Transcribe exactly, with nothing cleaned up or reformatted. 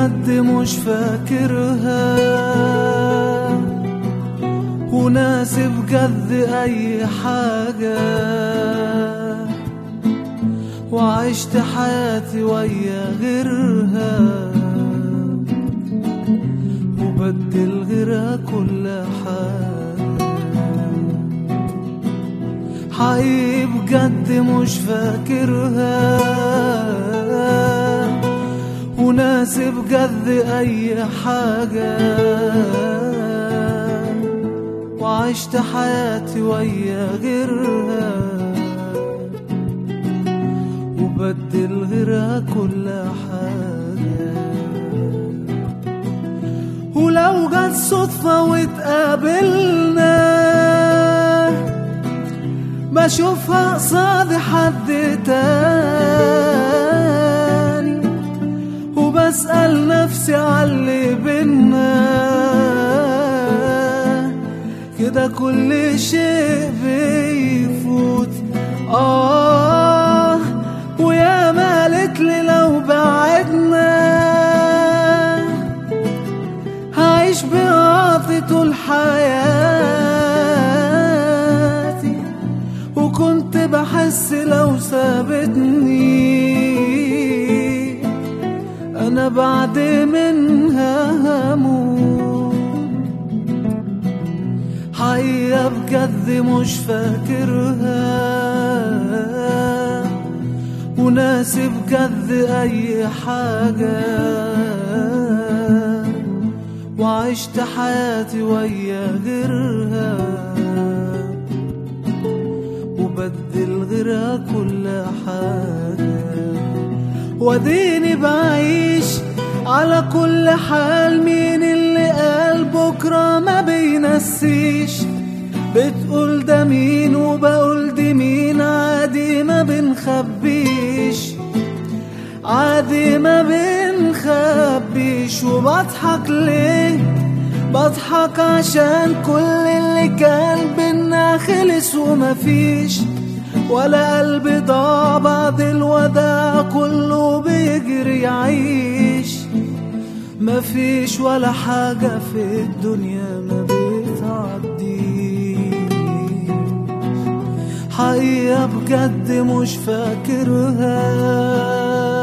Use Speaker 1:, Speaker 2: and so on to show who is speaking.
Speaker 1: بجد مش فاكرها، وناسي بجد اي حاجة، وعشت حياتي ويا غيرها، وبدل غيرها كل حاجة. حقيقي بجد مش فاكرها، وناسي بجد اي حاجة، وعشت حياتي ويا غيرها، وبدل غيرها كل حاجة. ولو جت صدفة واتقابلنا، بشوفها قصاد حد تاني، وبسأل نفسي عاللي بينا، كده كل شيء بيفوت. آه ويا مالت لي لو بعدنا، هعيش بعاطي طول حياتي، وكنت بحس لو سابتني أنا بعد منها هموت. حقيقة بجد مش فاكرها، وناسي بجد أي حاجة، وعشت حياتي ويا غيرها، وبدل غيرها كل حاجة. وديني بعيش على كل حال، مين اللي قال بكرة ما بينسيش؟ بتقول ده مين وبقول دي مين، عادي ما بنخبيش، عادي ما بنخبيش. وبضحك ليه؟ بضحك عشان كل اللي كان بينا خلص ومفيش، ولا قلبي ضاع بعد الوداع، كله بيجري يعيش. مفيش ولا حاجة في الدنيا ما بتعدي. حقيقة بجد مش فاكرها،